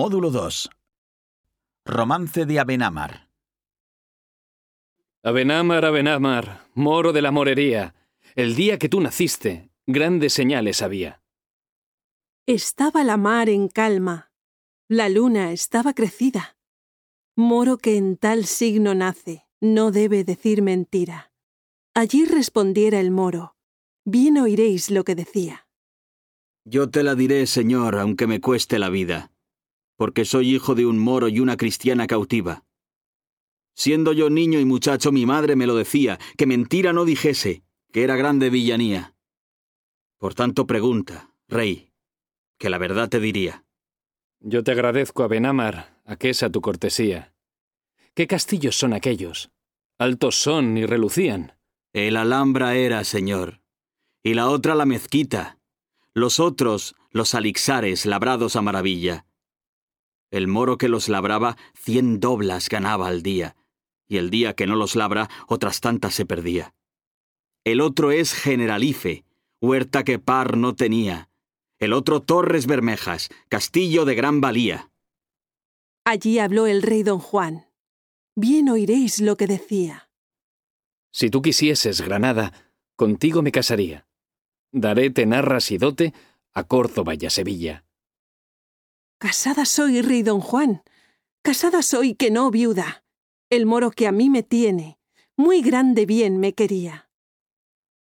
Módulo 2. Romance de Abenamar. Abenamar, Abenamar, moro de la morería, el día que tú naciste, grandes señales había. Estaba la mar en calma, la luna estaba crecida. Moro que en tal signo nace, no debe decir mentira. Allí respondiera el moro, bien oiréis lo que decía. Yo te la diré, señor, aunque me cueste la vida, porque soy hijo de un moro y una cristiana cautiva. Siendo yo niño y muchacho, mi madre me lo decía, que mentira no dijese, que era grande villanía. Por tanto pregunta, rey, que la verdad te diría. Yo te agradezco, Abenamar, aquesa tu cortesía. ¿Qué castillos son aquellos? Altos son y relucían. El Alhambra era, señor, y la otra la mezquita, los otros los alixares labrados a maravilla. El moro que los labraba 100 doblas ganaba al día, y el día que no los labra otras tantas se perdía. El otro es Generalife, huerta que par no tenía. El otro Torres Bermejas, castillo de gran valía. Allí habló el rey don Juan. Bien oiréis lo que decía. Si tú quisieses, Granada, contigo me casaría. Daré tenarras y dote a Córdoba y a Sevilla. Casada soy, rey don Juan, casada soy que no viuda. El moro que a mí me tiene, muy grande bien me quería.